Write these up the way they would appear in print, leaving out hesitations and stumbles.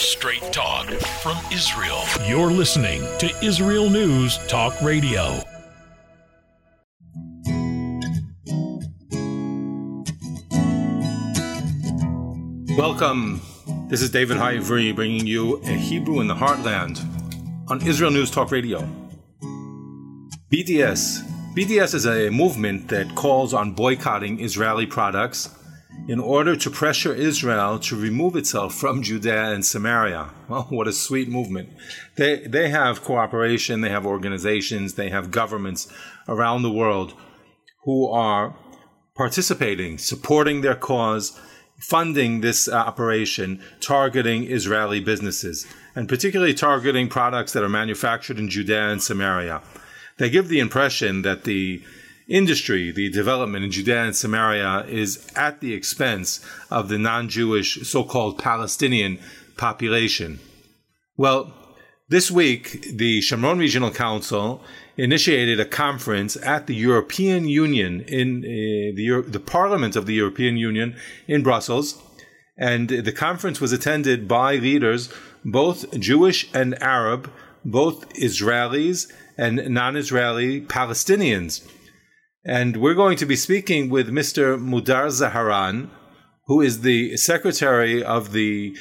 Straight talk from Israel. You're listening to Israel News Talk Radio. Welcome. This is David Ha'ivri bringing you a Hebrew in the Heartland on Israel News Talk Radio. BDS. BDS is a movement that calls on boycotting Israeli products in order to pressure Israel to remove itself from Judea and Samaria. Well, what a sweet movement. They have cooperation, they have organizations, they have governments around the world who are participating, supporting their cause, funding this operation, targeting Israeli businesses, and particularly targeting products that are manufactured in Judea and Samaria. They give the impression that the industry, the development in Judea and Samaria is at the expense of the non-Jewish so-called Palestinian population. Well, this week, the Shomron Regional Council initiated a conference at the European Union, in the Parliament of the European Union in Brussels. And the conference was attended by leaders, both Jewish and Arab, both Israelis and non-Israeli Palestinians. And we're going to be speaking with Mr. Mudar Zaharan, who is the secretary of the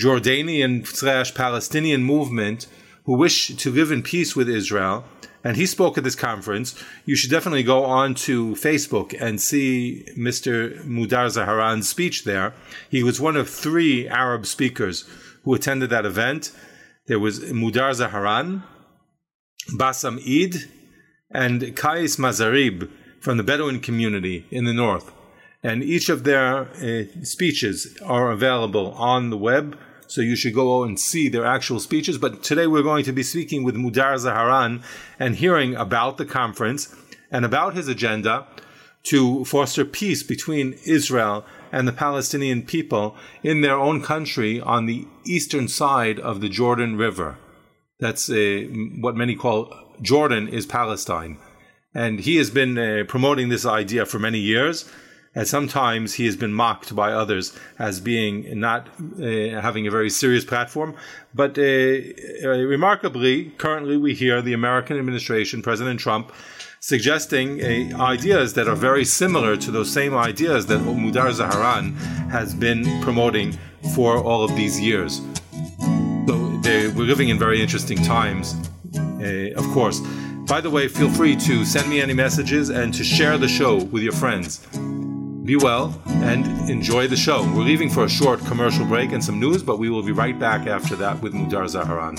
Jordanian/Palestinian movement who wish to live in peace with Israel. And he spoke at this conference. You should definitely go on to Facebook and see Mr. Mudar Zaharan's speech there. He was one of 3 Arab speakers who attended that event. There was Mudar Zaharan, Bassam Eid, and Kais Mazarib from the Bedouin community in the north. And each of their speeches are available on the web, so you should go and see their actual speeches. But today we're going to be speaking with Mudar Zaharan and hearing about the conference and about his agenda to foster peace between Israel and the Palestinian people in their own country on the eastern side of the Jordan River. That's what many call Jordan is Palestine. And he has been promoting this idea for many years. And sometimes he has been mocked by others as being not having a very serious platform. But remarkably, currently we hear the American administration, President Trump, suggesting ideas that are very similar to those same ideas that Mudar Zaharan has been promoting for all of these years. So we're living in very interesting times, of course. By the way, feel free to send me any messages and to share the show with your friends. Be well and enjoy the show. We're leaving for a short commercial break and some news, but we will be right back after that with Mudar Zaharan.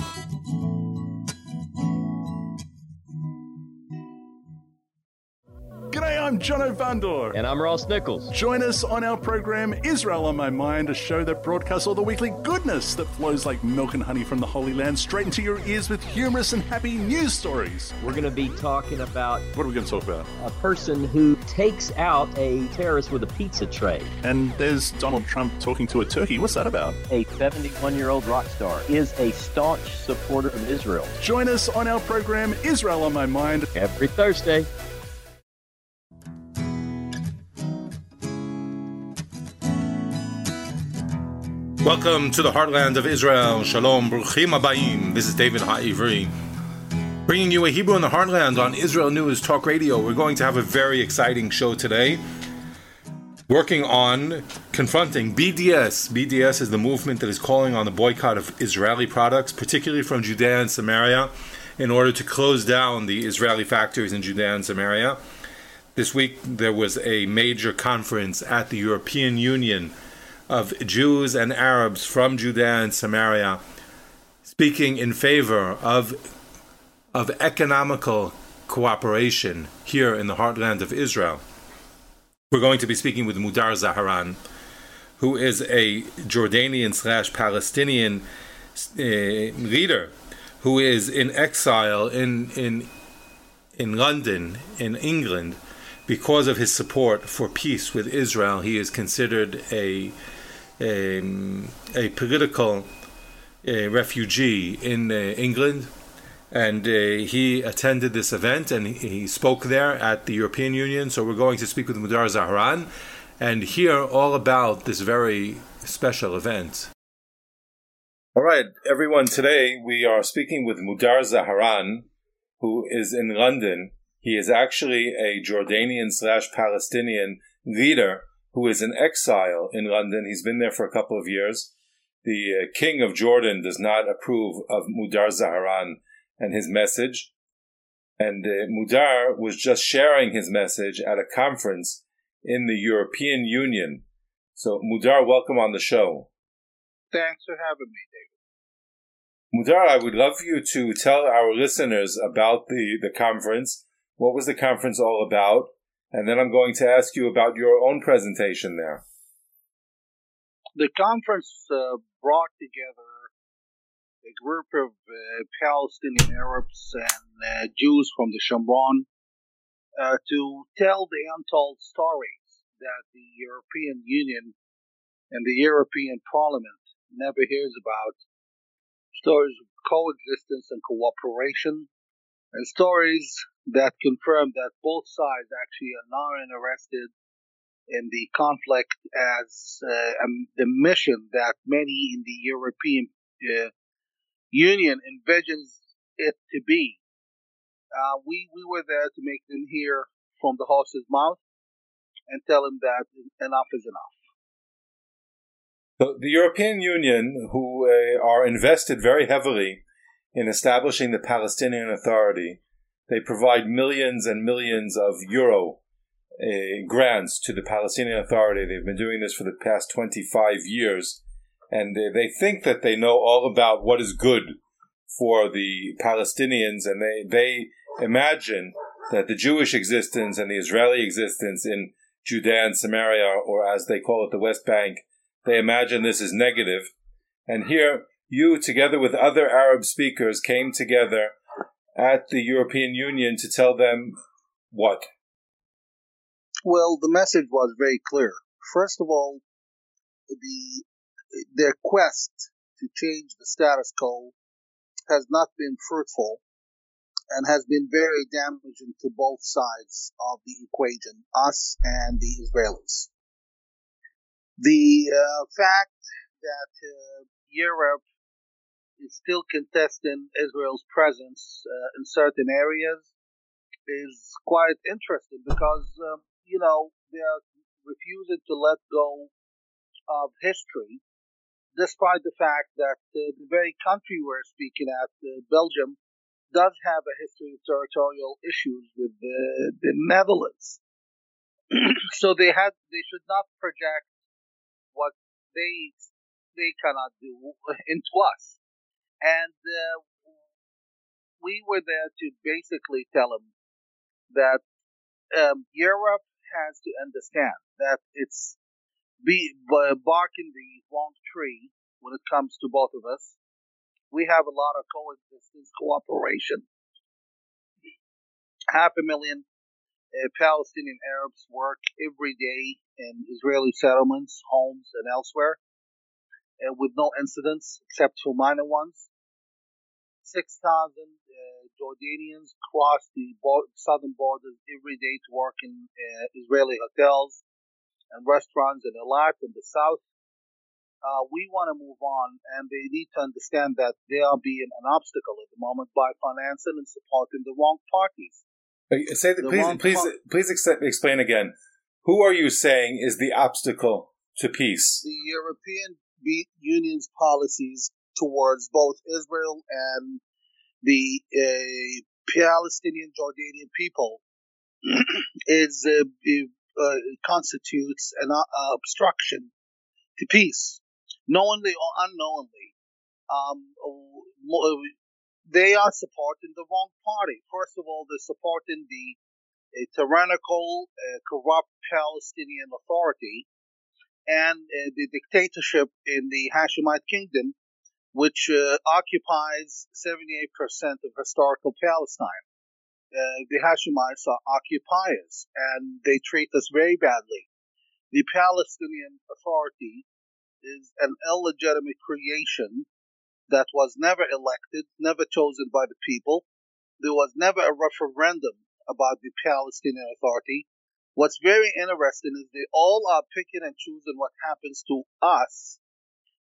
G'day, I'm Jono Vandor. And I'm Ross Nichols. Join us on our program, Israel on My Mind, a show that broadcasts all the weekly goodness that flows like milk and honey from the Holy Land straight into your ears with humorous and happy news stories. We're going to be talking about... What are we going to talk about? A person who takes out a terrorist with a pizza tray. And there's Donald Trump talking to a turkey. What's that about? A 71-year-old rock star is a staunch supporter of Israel. Join us on our program, Israel on My Mind. Every Thursday. Welcome to the heartland of Israel. Shalom, Bruchim Habayim. This is David Ha'ivri, bringing you a Hebrew in the Heartland on Israel News Talk Radio. We're going to have a very exciting show today, working on confronting BDS. BDS is the movement that is calling on the boycott of Israeli products, particularly from Judea and Samaria, in order to close down the Israeli factories in Judea and Samaria. This week there was a major conference at the European Union of Jews and Arabs from Judea and Samaria, speaking in favor of economical cooperation here in the heartland of Israel. We're going to be speaking with Mudar Zaharan, who is a Jordanian/Palestinian leader who is in exile in London, in England, because of his support for peace with Israel. He is considered a political refugee in England, and he attended this event and he spoke there at the European Union. So we're going to speak with Mudar Zaharan and hear all about this very special event. All right, everyone. Today we are speaking with Mudar Zaharan, who is in London. He is actually a Jordanian/Palestinian leader who is in exile in London. He's been there for a couple of years. The King of Jordan does not approve of Mudar Zaharan and his message. And Mudar was just sharing his message at a conference in the European Union. So, Mudar, welcome on the show. Thanks for having me, David. Mudar, I would love you to tell our listeners about the conference. What was the conference all about? And then I'm going to ask you about your own presentation there. The conference brought together a group of Palestinian Arabs and Jews from the Shomron to tell the untold stories that the European Union and the European Parliament never hears about. Stories of coexistence and cooperation, and stories that confirm that both sides actually are not interested in the conflict as the mission that many in the European Union envisions it to be. We were there to make them hear from the horse's mouth and tell them that enough is enough. So the European Union, who are invested very heavily in establishing the Palestinian Authority, they provide millions and millions of euro grants to the Palestinian Authority. They've been doing this for the past 25 years, and they think that they know all about what is good for the Palestinians, and they imagine that the Jewish existence and the Israeli existence in Judea and Samaria, or as they call it, the West Bank, they imagine this is negative. And here, you, together with other Arab speakers, came together at the European Union to tell them what? Well, the message was very clear. First of all, their quest to change the status quo has not been fruitful and has been very damaging to both sides of the equation, us and the Israelis. The fact that Europe is still contesting Israel's presence in certain areas is quite interesting because, they are refusing to let go of history, despite the fact that the very country we're speaking at, Belgium, does have a history of territorial issues with the Netherlands. So they should not project what they cannot do into us. And we were there to basically tell them that Europe has to understand that it's barking the wrong tree when it comes to both of us. We have a lot of coexistence, cooperation. 500,000 Palestinian Arabs work every day in Israeli settlements, homes, and elsewhere, with no incidents except for minor ones. 6,000 Jordanians cross the southern borders every day to work in Israeli hotels and restaurants in Eilat in the south. We want to move on, and they need to understand that they are being an obstacle at the moment by financing and supporting the wrong parties. Please explain again. Who are you saying is the obstacle to peace? The European Union's policies towards both Israel and the Palestinian Jordanian people constitutes an obstruction to peace, knowingly or unknowingly. They are supporting the wrong party. First of all, they're supporting the tyrannical, corrupt Palestinian Authority and the dictatorship in the Hashemite Kingdom, which occupies 78% of historical Palestine. The Hashemites are occupiers, and they treat us very badly. The Palestinian Authority is an illegitimate creation that was never elected, never chosen by the people. There was never a referendum about the Palestinian Authority. What's very interesting is they all are picking and choosing what happens to us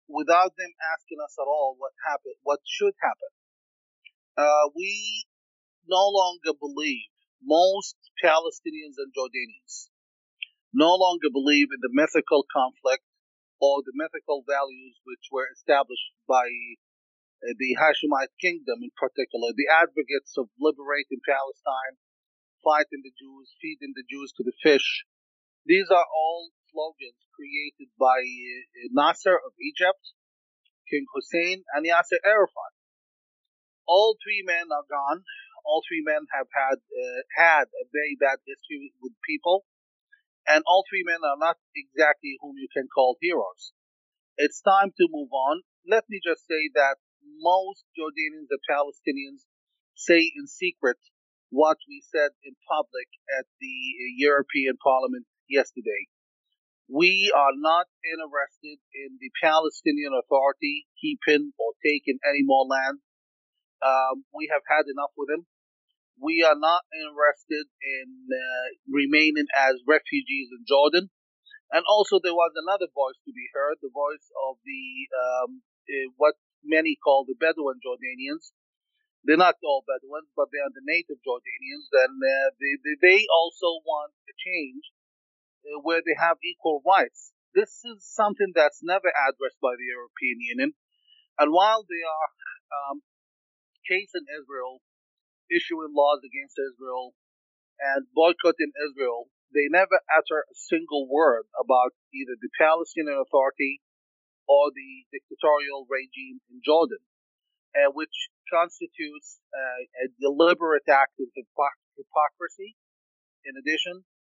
without them asking us at all what happened, what should happen. We no longer believe, most Palestinians and Jordanians no longer believe in the mythical conflict or the mythical values which were established by the Hashemite kingdom in particular, the advocates of liberating Palestine, fighting the Jews, feeding the Jews to the fish. These are all slogans created by Nasser of Egypt, King Hussein, and Yasser Arafat. All three men are gone. All three men have had a very bad history with people, and all three men are not exactly whom you can call heroes. It's time to move on. Let me just say that most Jordanians and Palestinians say in secret what we said in public at the European Parliament yesterday. We are not interested in the Palestinian Authority keeping or taking any more land. We have had enough with them. We are not interested in remaining as refugees in Jordan. And also there was another voice to be heard, the voice of the what many call the Bedouin Jordanians. They're not all Bedouins, but they are the native Jordanians, and they also want a change where they have equal rights. This is something that's never addressed by the European Union. And while they are casing Israel, issuing laws against Israel, and boycotting Israel, they never utter a single word about either the Palestinian Authority or the dictatorial regime in Jordan, which constitutes a deliberate act of hypocrisy. In addition,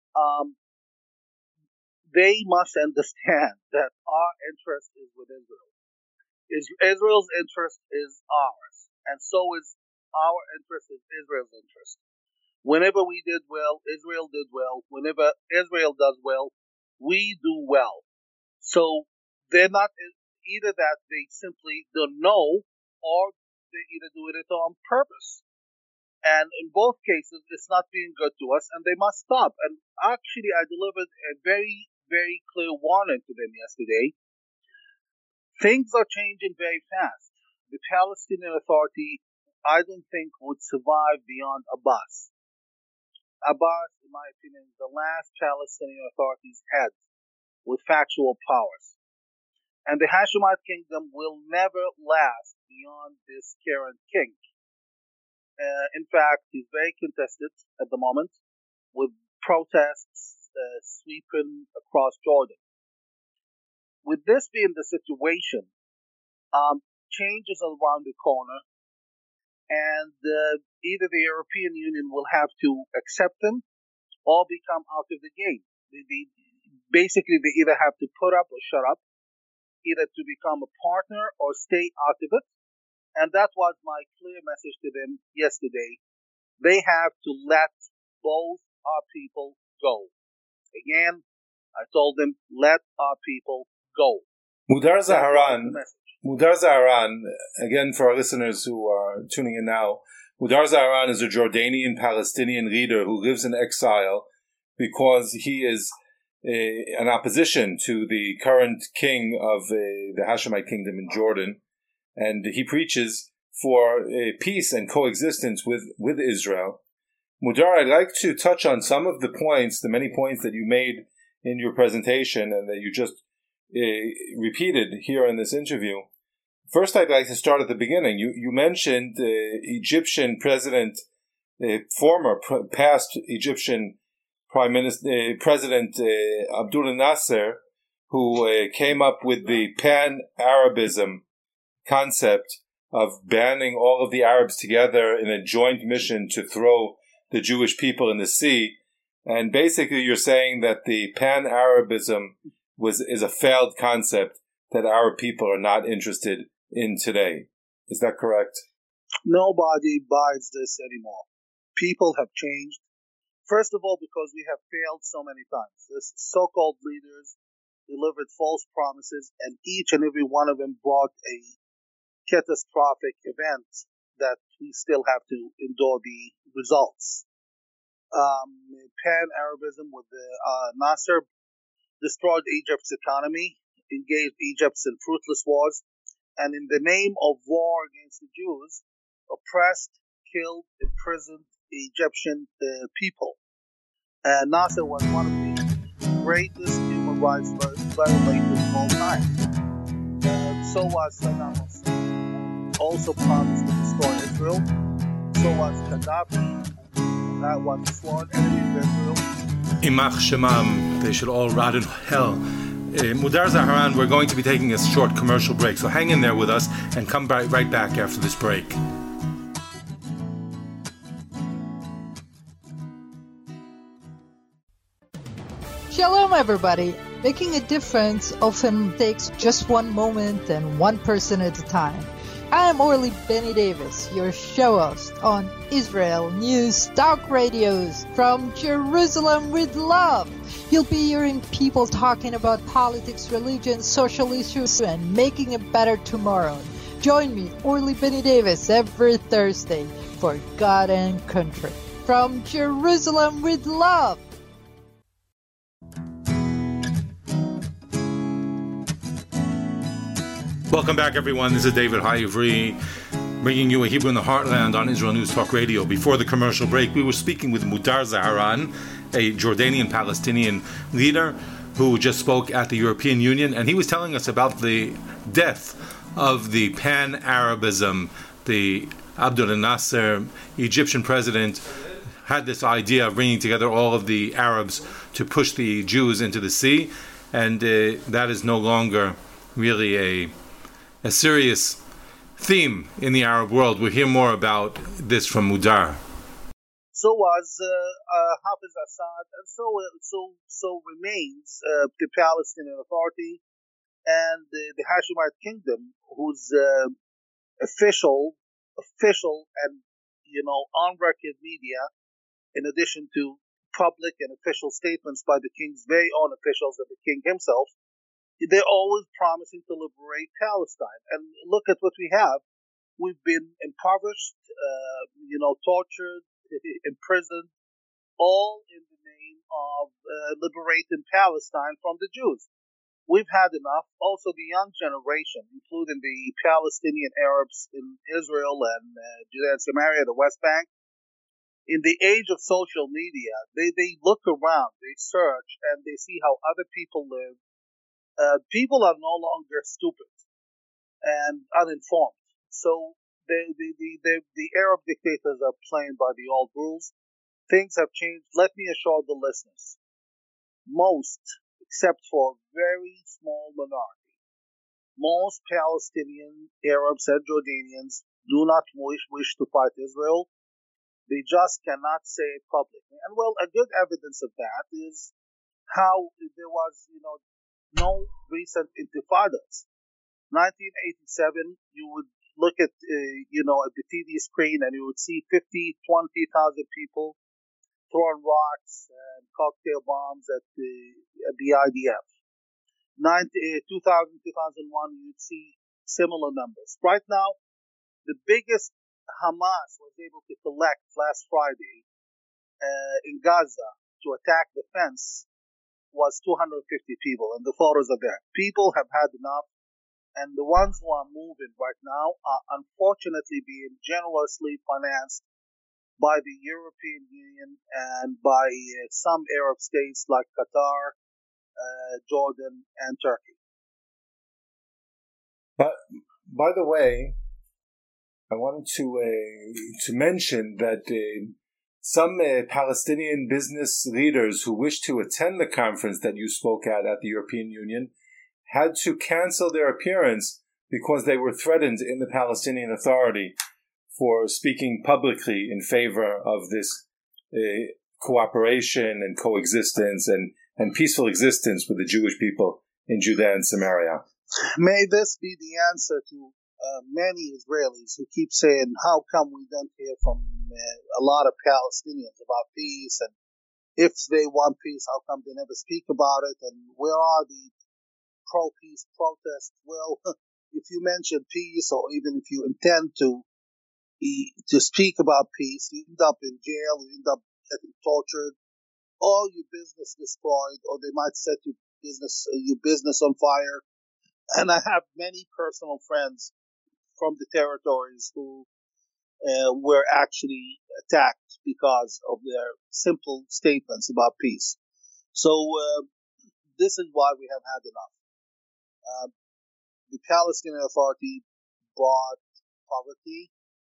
they must understand that our interest is with Israel. Israel's interest is ours, and so is our interest is Israel's interest. Whenever we did well, Israel did well. Whenever Israel does well, we do well. So they're not either that they simply don't know, or they either do it on purpose. And in both cases, it's not being good to us, and they must stop. And actually, I delivered a very, very clear warning to them yesterday. Things are changing very fast. The Palestinian Authority, I don't think, would survive beyond Abbas. Abbas, in my opinion, is the last Palestinian Authority's head with factual powers. And the Hashemite kingdom will never last beyond this current king. In fact, he's very contested at the moment, with protests sweeping across Jordan. With this being the situation, change is around the corner, and either the European Union will have to accept them or become out of the game. Basically, they either have to put up or shut up, either to become a partner or stay out of it. And that was my clear message to them yesterday. They have to let both our people go. Again, I told them, let our people go. Mudar Zaharan, again for our listeners who are tuning in now, Mudar Zaharan is a Jordanian Palestinian leader who lives in exile because he is an opposition to the current king of the Hashemite kingdom in Jordan, and he preaches for peace and coexistence with Israel. Mudar, I'd like to touch on some of the points, the many points that you made in your presentation and that you just repeated here in this interview. First, I'd like to start at the beginning. You mentioned Egyptian President, former past Egyptian President Abdullah Nasser, who came up with the Pan-Arabism concept of banning all of the Arabs together in a joint mission to throw the Jewish people in the sea. And basically you're saying that the Pan-Arabism is a failed concept that Arab people are not interested in today. Is that correct? Nobody buys this anymore. People have changed. First of all, because we have failed so many times. This so-called leaders delivered false promises, and each and every one of them brought a catastrophic event that we still have to endure the results. Pan-Arabism with Nasser destroyed Egypt's economy. engaged Egypt in fruitless wars, and in the name of war against the Jews, oppressed, killed, imprisoned Egyptian people. And Nasser was one of the greatest human rights violators of all time. So was Saddam Hussein, also promised to destroy Israel. So was Gaddafi, that was a sworn enemy of Israel. Imach Shemam, they should all rot in hell. Mudar Zaharan, we're going to be taking a short commercial break, so hang in there with us and come right back after this break. Shalom, everybody. Making a difference often takes just one moment and one person at a time. I am Orly Benny Davis, your show host on Israel News Talk Radios from Jerusalem with Love. You'll be hearing people talking about politics, religion, social issues, and making a better tomorrow. Join me, Orly Benny Davis, every Thursday for God and Country from Jerusalem with Love. Welcome back, everyone. This is David Ha'ivri, bringing you a Hebrew in the Heartland on Israel News Talk Radio. Before the commercial break, we were speaking with Mudar Zaharan, a Jordanian-Palestinian leader who just spoke at the European Union, and he was telling us about the death of the Pan-Arabism. The Abdel Nasser, Egyptian president, had this idea of bringing together all of the Arabs to push the Jews into the sea, and that is no longer really a serious theme in the Arab world. We'll hear more about this from Mudar. So was Hafiz Assad, and so remains the Palestinian Authority and the Hashemite Kingdom, whose official and on record media, in addition to public and official statements by the king's very own officials and the king himself, they're always promising to liberate Palestine. And look at what we have. We've been impoverished, tortured, imprisoned, all in the name of liberating Palestine from the Jews. We've had enough. Also, the young generation, including the Palestinian Arabs in Israel and Judea and Samaria, the West Bank, in the age of social media, they look around, they search, and they see how other people live. People are no longer stupid and uninformed. So the Arab dictators are playing by the old rules. Things have changed. Let me assure the listeners, most, except for a very small minority, most Palestinian Arabs and Jordanians do not wish to fight Israel. They just cannot say it publicly. And well, a good evidence of that is how there was, no recent intifadas. 1987, you would look at, at the TV screen and you would see 50, 20,000 people throwing rocks and cocktail bombs at the IDF. 2000, 2001, you'd see similar numbers. Right now, the biggest Hamas was able to collect last Friday in Gaza to attack the fence was 250 people, and the photos are there. People have had enough, and the ones who are moving right now are unfortunately being generously financed by the European Union and by some Arab states like Qatar, Jordan, and Turkey. But by the way, I wanted to mention that some Palestinian business leaders who wished to attend the conference that you spoke at the European Union had to cancel their appearance because they were threatened in the Palestinian Authority for speaking publicly in favor of this cooperation and coexistence and peaceful existence with the Jewish people in Judea and Samaria. May this be the answer to many Israelis who keep saying, how come we don't hear from a lot of Palestinians about peace, and if they want peace, how come they never speak about it, and where are the pro-peace protests? Well, if you mention peace, or even if you intend to speak about peace, you end up in jail, you end up getting tortured, or your business destroyed, or they might set your business on fire. And I have many personal friends from the territories who were actually attacked because of their simple statements about peace. So this is why we have had enough. The Palestinian Authority brought poverty,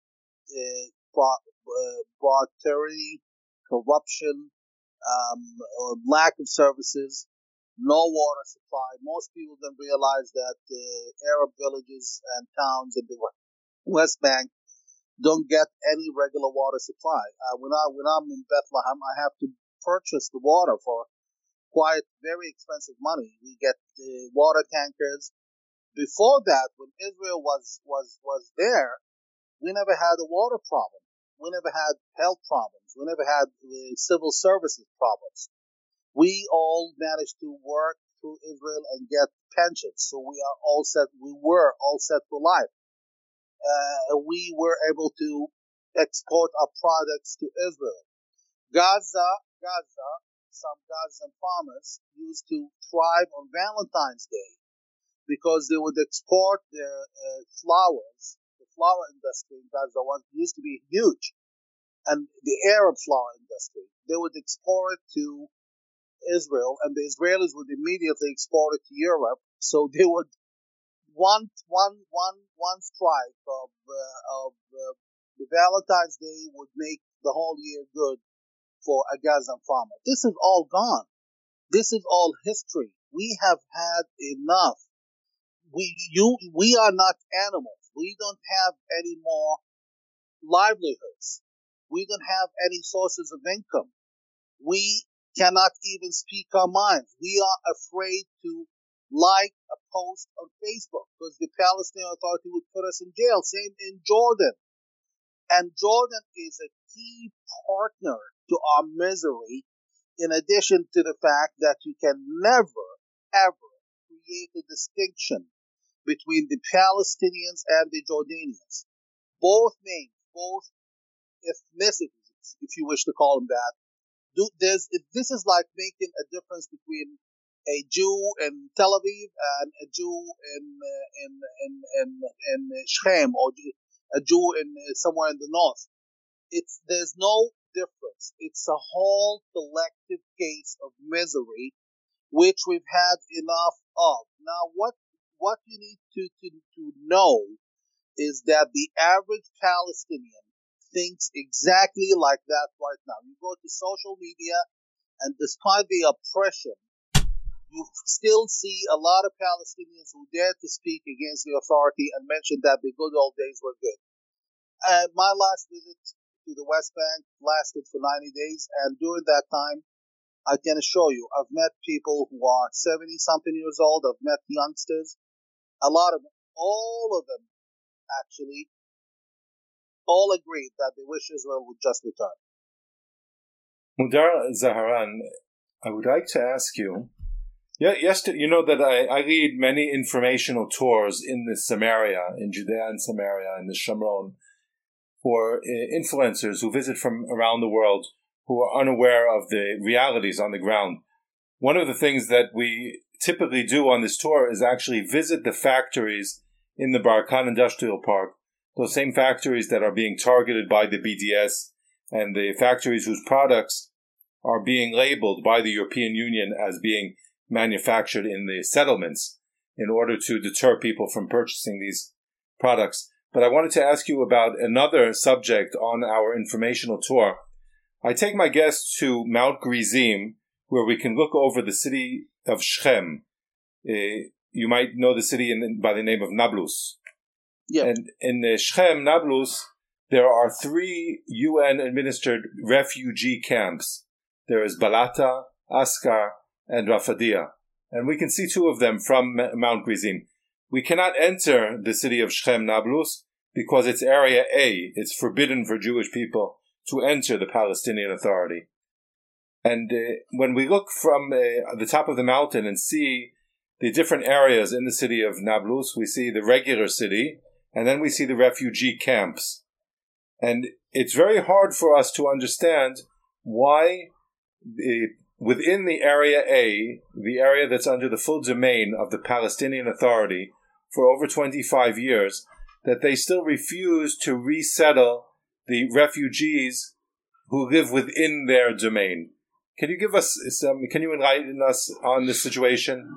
brought tyranny, corruption, lack of services, no water supply. Most people don't realize that the Arab villages and towns in the West Bank don't get any regular water supply. When I'm in Bethlehem, I have to purchase the water for quite very expensive money. We get water tankers. Before that, when Israel was there, we never had a water problem. We never had health problems. We never had civil services problems. We all managed to work through Israel and get pensions. So we are all set. We were all set for life. We were able to export our products to Israel. Gaza, some Gazan farmers used to thrive on Valentine's Day because they would export their flowers. The flower industry in Gaza used to be huge. And the Arab flower industry, they would export it to Israel, and the Israelis would immediately export it to Europe. So they would one strike of the Valentine's Day would make the whole year good for a Gazan farmer. This is all gone. This is all history. We have had enough. We are not animals. We don't have any more livelihoods. We don't have any sources of income. We cannot even speak our minds. We are afraid to like a post on Facebook because the Palestinian Authority would put us in jail. Same in Jordan. And Jordan is a key partner to our misery, in addition to the fact that you can never, ever create a distinction between the Palestinians and the Jordanians. Both names, both ethnicities, if you wish to call them that, this is like making a difference between a Jew in Tel Aviv and a Jew in Shechem, or a Jew in somewhere in the north. There's no difference. It's a whole collective case of misery, which we've had enough of. Now, what you need to know is that the average Palestinian thinks exactly like that right now. You go to social media, and despite the oppression, you still see a lot of Palestinians who dare to speak against the authority and mention that the good old days were good. My last visit to the West Bank lasted for 90 days, and during that time, I can assure you, I've met people who are 70-something years old. I've met youngsters. A lot of them, all of them, actually, all agreed that they wish Israel would just return. Mudar Zaharan, I would like to ask you, you know that I lead many informational tours in the Samaria, in Judea and Samaria, in the Shomron, for influencers who visit from around the world who are unaware of the realities on the ground. One of the things that we typically do on this tour is actually visit the factories in the Barkan Industrial Park, those same factories that are being targeted by the BDS, and the factories whose products are being labeled by the European Union as being manufactured in the settlements in order to deter people from purchasing these products. But I wanted to ask you about another subject on our informational tour. I take my guests to Mount Gerizim, where we can look over the city of Shechem. You might know the city by the name of Nablus. Yeah. And in Shechem, Nablus, there are 3 UN-administered refugee camps. There is Balata, Askar, and Rafadia. And we can see 2 of them from Mount Gerizim. We cannot enter the city of Shechem, Nablus, because it's Area A. It's forbidden for Jewish people to enter the Palestinian Authority. And when we look from the top of the mountain and see the different areas in the city of Nablus, we see the regular city, and then we see the refugee camps. And it's very hard for us to understand why the within the Area A, the area that's under the full domain of the Palestinian Authority for over 25 years, that they still refuse to resettle the refugees who live within their domain. Can you give us can you enlighten us on this situation?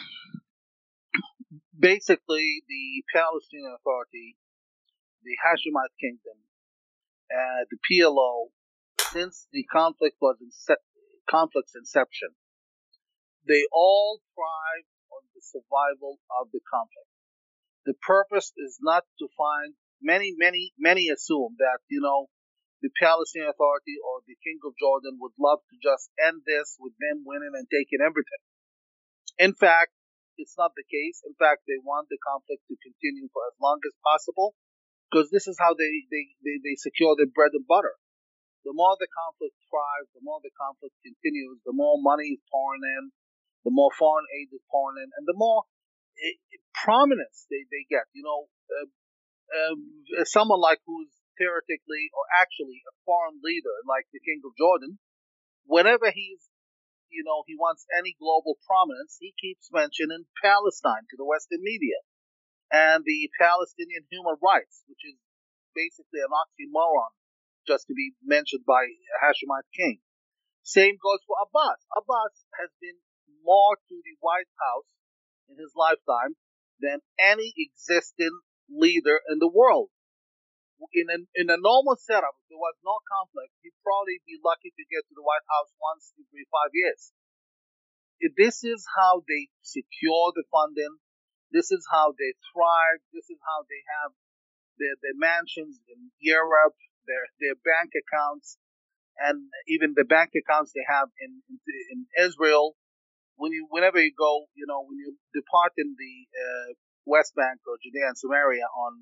Basically, the Palestinian Authority, the Hashemite Kingdom, the PLO, since the conflict's inception, they all thrive on the survival of the conflict. The purpose is not to find, many assume that, the Palestinian Authority or the King of Jordan would love to just end this with them winning and taking everything. In fact, it's not the case. In fact, they want the conflict to continue for as long as possible, because this is how they secure their bread and butter. The more the conflict thrives, the more the conflict continues, the more money is pouring in, the more foreign aid is pouring in, and the more prominence they get. Someone like who's theoretically or actually a foreign leader, like the King of Jordan, whenever he wants any global prominence, he keeps mentioning Palestine to the Western media and the Palestinian human rights, which is basically an oxymoron just to be mentioned by a Hashemite king. Same goes for Abbas. Abbas has been more to the White House in his lifetime than any existing leader in the world. In a normal setup, if there was no conflict, he'd probably be lucky to get to the White House once every 5 years. This is how they secure the funding. This is how they thrive. This is how they have their mansions in Europe, their bank accounts, and even the bank accounts they have in Israel. Whenever you go, when you depart in the West Bank or Judea and Samaria on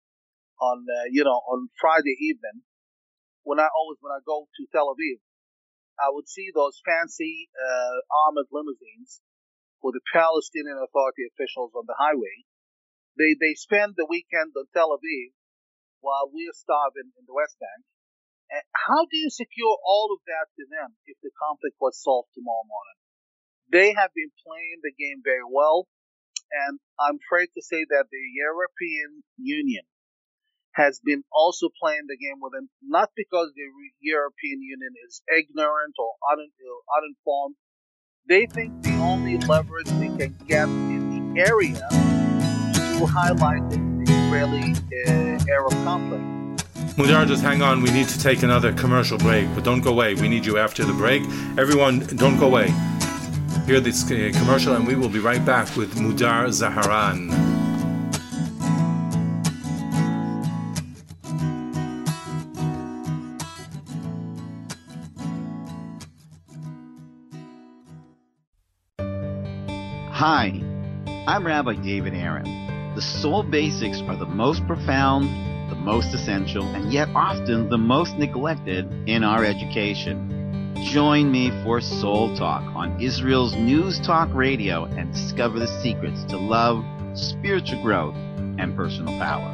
Friday evening, when I go to Tel Aviv, I would see those fancy armored limousines for the Palestinian Authority officials on the highway. They spend the weekend in Tel Aviv while we're starving in the West Bank. And how do you secure all of that to them if the conflict was solved tomorrow morning? They have been playing the game very well, and I'm afraid to say that the European Union has been also playing the game with them, not because the European Union is ignorant or uninformed. They think the only leverage they can get in the area to highlight the Israeli-Arab conflict. Mudar, just hang on. We need to take another commercial break, but don't go away. We need you after the break. Everyone, don't go away. Hear this commercial, and we will be right back with Mudar Zaharan. Hi, I'm Rabbi David Aaron. The soul basics are the most profound, the most essential, and yet often the most neglected in our education. Join me for Soul Talk on Israel's News Talk Radio and discover the secrets to love, spiritual growth, and personal power.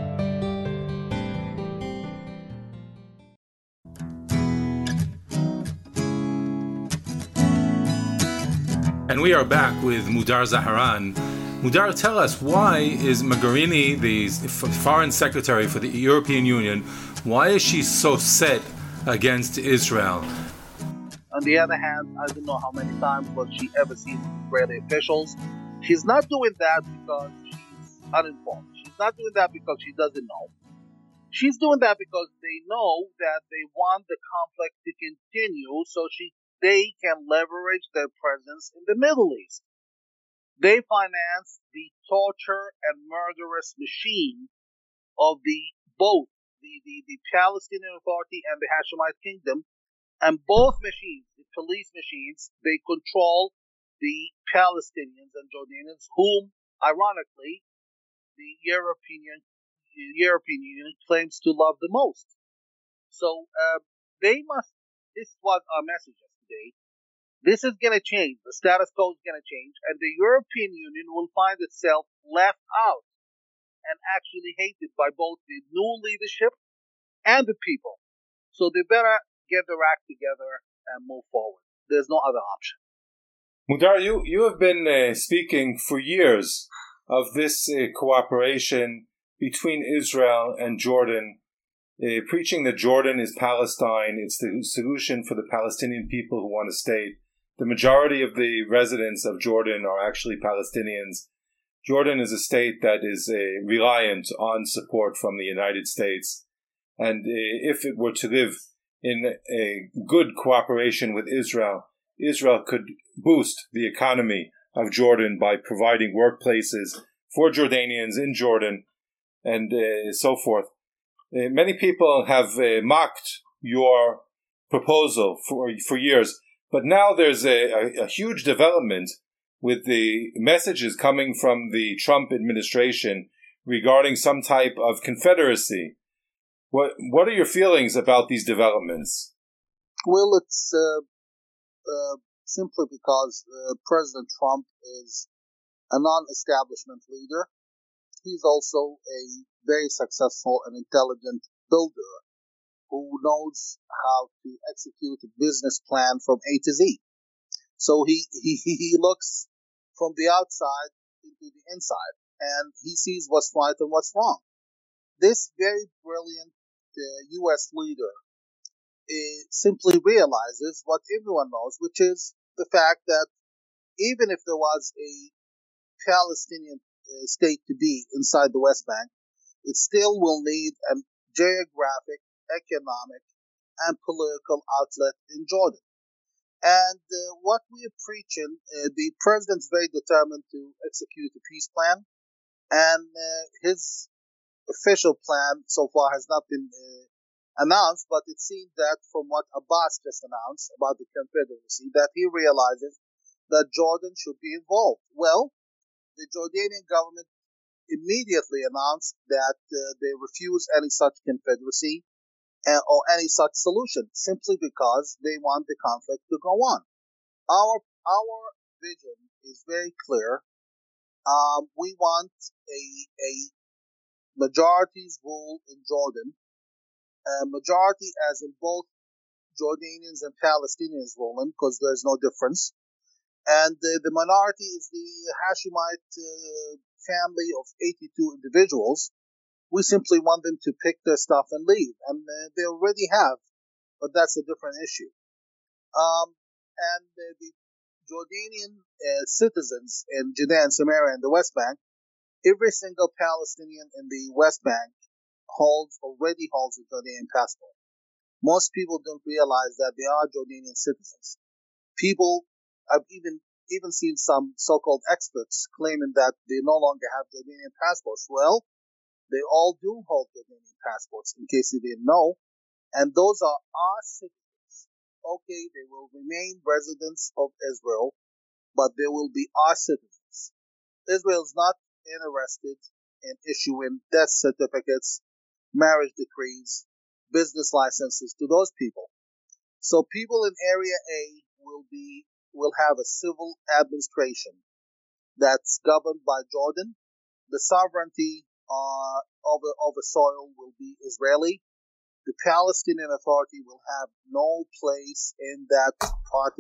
And we are back with Mudar Zaharan. Mudar, tell us, why is Mogherini, the foreign secretary for the European Union, why is she so set against Israel? On the other hand, I don't know how many times will she ever see Israeli officials. She's not doing that because she's uninformed. She's not doing that because she doesn't know. She's doing that because they know that they want the conflict to continue so they can leverage their presence in the Middle East. They finance the torture and murderous machine of both the Palestinian Authority and the Hashemite Kingdom, and both machines, the police machines, they control the Palestinians and Jordanians, whom, ironically, the European Union claims to love the most. So this was our message yesterday. This is going to change. The status quo is going to change, and the European Union will find itself left out and actually hated by both the new leadership and the people. So they better get their act together and move forward. There's no other option. Mudar, you have been speaking for years of this cooperation between Israel and Jordan, preaching that Jordan is Palestine. It's the solution for the Palestinian people who want a state. The majority of the residents of Jordan are actually Palestinians. Jordan is a state that is reliant on support from the United States. And if it were to live in a good cooperation with Israel, Israel could boost the economy of Jordan by providing workplaces for Jordanians in Jordan and so forth. Many people have mocked your proposal for years, but now there's a huge development with the messages coming from the Trump administration regarding some type of confederacy. What are your feelings about these developments? Well, it's simply because President Trump is a non-establishment leader. He's also a very successful and intelligent builder who knows how to execute a business plan from A to Z. So he looks from the outside into the inside, and he sees what's right and what's wrong. This very brilliant U.S. leader simply realizes what everyone knows, which is the fact that even if there was a Palestinian state to be inside the West Bank, it still will need a geographic, economic, and political outlet in Jordan. And what we are preaching, the president's very determined to execute a peace plan, and his official plan so far has not been announced, but it seems that from what Abbas just announced about the Confederacy, that he realizes that Jordan should be involved. Well, the Jordanian government immediately announced that they refuse any such confederacy or any such solution, simply because they want the conflict to go on. Our vision is very clear. We want a majority's rule in Jordan, a majority as in both Jordanians and Palestinians ruling, because there's no difference. And the minority is the Hashemite family of 82 individuals. We simply want them to pick their stuff and leave. And they already have, but that's a different issue. And the Jordanian citizens in Judea and Samaria and the West Bank, every single Palestinian in the West Bank already holds a Jordanian passport. Most people don't realize that they are Jordanian citizens. People, I've even seen some so-called experts claiming that they no longer have Jordanian passports. Well, they all do hold Jordanian passports, in case you didn't know. And those are our citizens. Okay, they will remain residents of Israel, but they will be our citizens. Israel is not interested in issuing death certificates, marriage decrees, business licenses to those people. So people in Area A will have a civil administration that's governed by Jordan. The sovereignty over soil will be Israeli. The Palestinian Authority will have no place in that part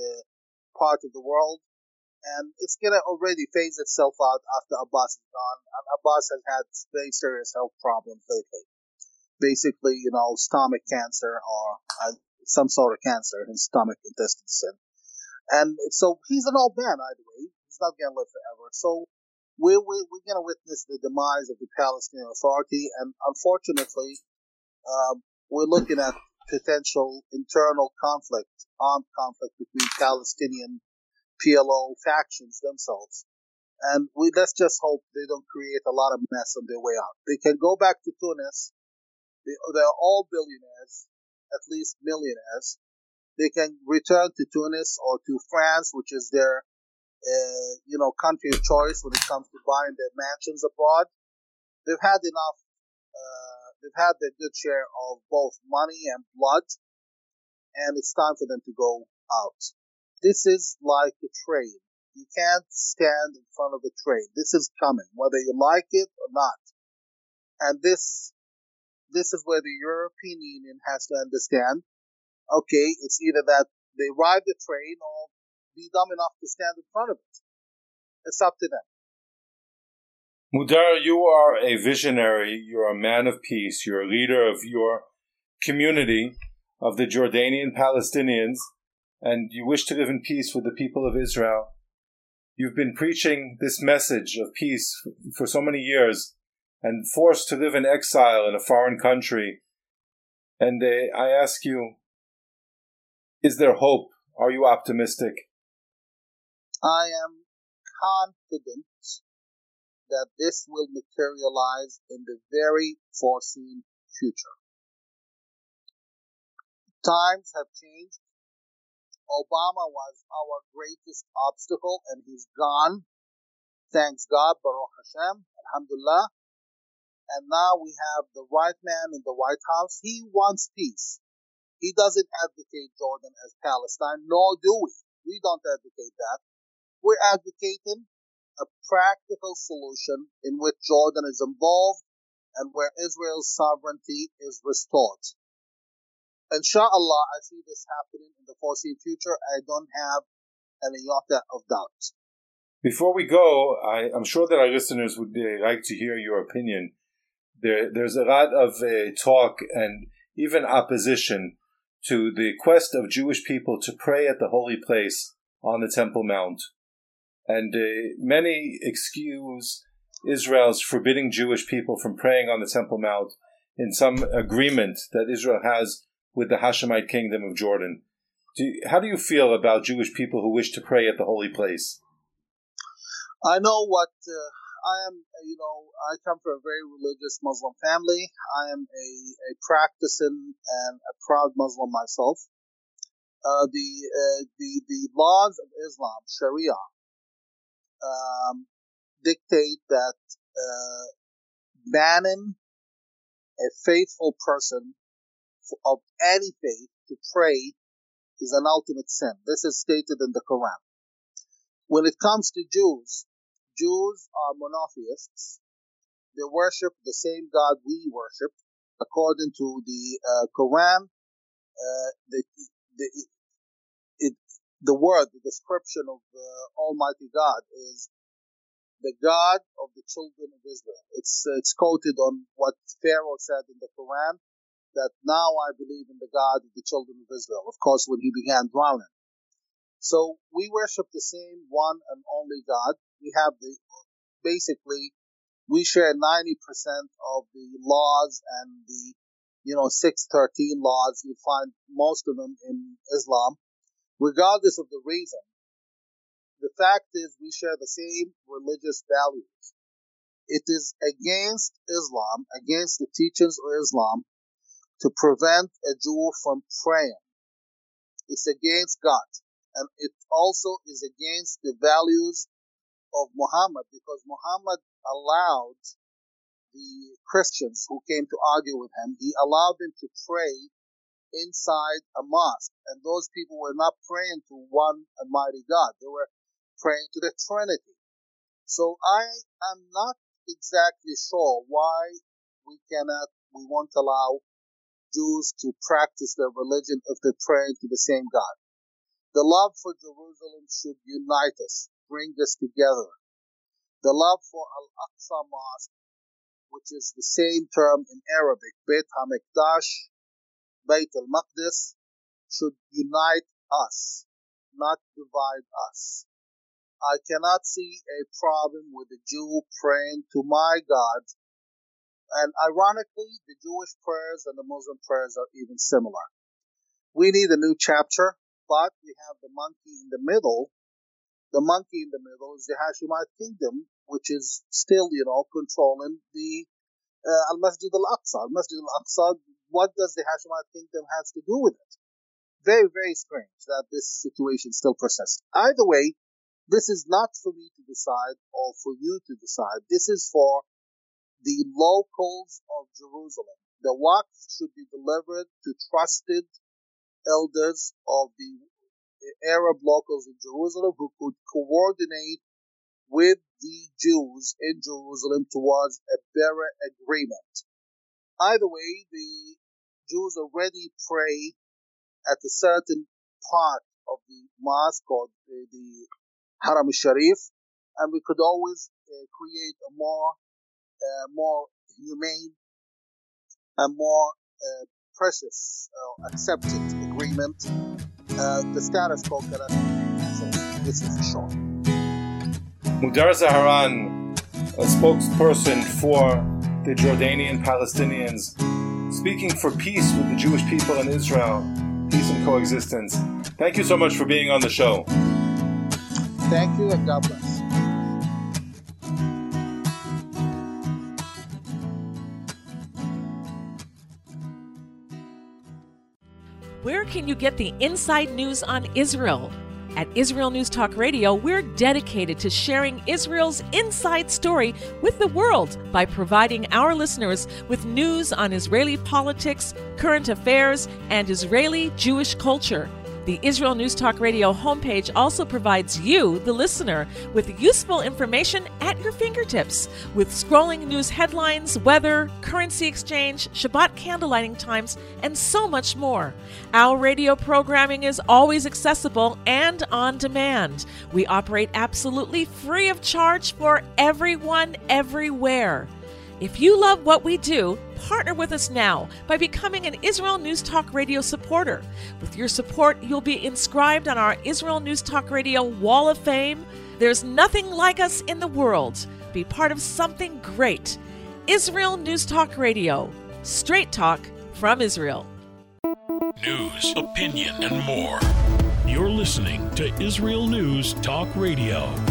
of the world, and it's gonna already phase itself out after Abbas is gone. And Abbas has had very serious health problems lately. Basically, stomach cancer or some sort of cancer in stomach intestines. And so he's an old man either way. He's not going to live forever. So we're going to witness the demise of the Palestinian Authority. And unfortunately, we're looking at potential internal conflict, armed conflict between Palestinian PLO factions themselves. And let's just hope they don't create a lot of mess on their way out. They can go back to Tunis. They're all billionaires, at least millionaires. They can return to Tunis or to France, which is their, country of choice when it comes to buying their mansions abroad. They've had enough. They've had their good share of both money and blood, and it's time for them to go out. This is like a train. You can't stand in front of a train. This is coming, whether you like it or not. And this is where the European Union has to understand, okay, it's either that they ride the train or be dumb enough to stand in front of it. It's up to them. Mudar, you are a visionary. You're a man of peace. You're a leader of your community of the Jordanian Palestinians, and you wish to live in peace with the people of Israel. You've been preaching this message of peace for so many years and forced to live in exile in a foreign country. And I ask you, is there hope? Are you optimistic? I am confident that this will materialize in the very foreseen future. Times have changed. Obama was our greatest obstacle, and he's gone. Thanks God, Baruch Hashem, Alhamdulillah. And now we have the right man in the White House. He wants peace. He doesn't advocate Jordan as Palestine, nor do we. We don't advocate that. We're advocating a practical solution in which Jordan is involved and where Israel's sovereignty is restored. Inshallah, I see this happening in the foreseen future. I don't have any iota of doubt. Before we go, I'm sure that our listeners would like to hear your opinion. There's a lot of talk and even opposition to the quest of Jewish people to pray at the holy place on the Temple Mount. And many excuse Israel's forbidding Jewish people from praying on the Temple Mount in some agreement that Israel has with the Hashemite kingdom of Jordan. How do you feel about Jewish people who wish to pray at the holy place? I know what I am. I come from a very religious Muslim family. I am a practicing and a proud Muslim myself. The laws of Islam, Sharia, dictate that banning a faithful person of any faith to pray is an ultimate sin. This is stated in the Quran. When it comes to Jews are monotheists. They worship the same God we worship. According to the Quran, the description of Almighty God is the God of the children of Israel. It's quoted on what Pharaoh said in the Quran, that now I believe in the God of the children of Israel, of course, when he began drowning. So we worship the same one and only God. We have we share 90% of the laws and the 613 laws. You find most of them in Islam, regardless of the reason. The fact is we share the same religious values. It is against Islam, against the teachings of Islam, to prevent a Jew from praying. It's against God. And it also is against the values of Muhammad, because Muhammad allowed the Christians who came to argue with him, he allowed them to pray inside a mosque. And those people were not praying to one Almighty God. They were praying to the Trinity. So I am not exactly sure why we won't allow Jews to practice their religion if they're praying to the same God. The love for Jerusalem should unite us, bring us together. The love for Al-Aqsa Mosque, which is the same term in Arabic, Beit HaMikdash, Beit al-Maqdis, should unite us, not divide us. I cannot see a problem with a Jew praying to my God. And ironically, the Jewish prayers and the Muslim prayers are even similar. We need a new chapter, but we have the monkey in the middle. The monkey in the middle is the Hashemite kingdom, which is still, controlling the Al-Masjid al-Aqsa. Al-Masjid al-Aqsa, what does the Hashemite kingdom have to do with it? Very, very strange that this situation still persists. Either way, this is not for me to decide or for you to decide. This is for the locals of Jerusalem. The Waqf should be delivered to trusted elders of the Arab locals in Jerusalem who could coordinate with the Jews in Jerusalem towards a better agreement. Either way, the Jews already pray at a certain part of the mosque or the Haram al-Sharif, and we could always create a more humane and more precious, accepted agreement. The status quo cannot be. So this is for sure. Mudar Zaharan, a spokesperson for the Jordanian Palestinians, speaking for peace with the Jewish people in Israel, peace and coexistence. Thank you so much for being on the show. Thank you, and God bless. Where can you get the inside news on Israel? At Israel News Talk Radio, we're dedicated to sharing Israel's inside story with the world by providing our listeners with news on Israeli politics, current affairs, and Israeli Jewish culture. The Israel News Talk Radio homepage also provides you, the listener, with useful information at your fingertips, with scrolling news headlines, weather, currency exchange, Shabbat candlelighting times, and so much more. Our radio programming is always accessible and on demand. We operate absolutely free of charge for everyone, everywhere. If you love what we do, partner with us now by becoming an Israel News Talk Radio supporter. With your support, you'll be inscribed on our Israel News Talk Radio Wall of Fame. There's nothing like us in the world. Be part of something great. Israel News Talk Radio. Straight talk from Israel. News, opinion, and more. You're listening to Israel News Talk Radio.